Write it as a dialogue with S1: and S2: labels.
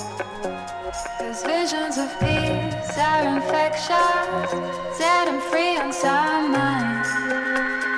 S1: Those visions of peace are infectious. Set them free on some minds.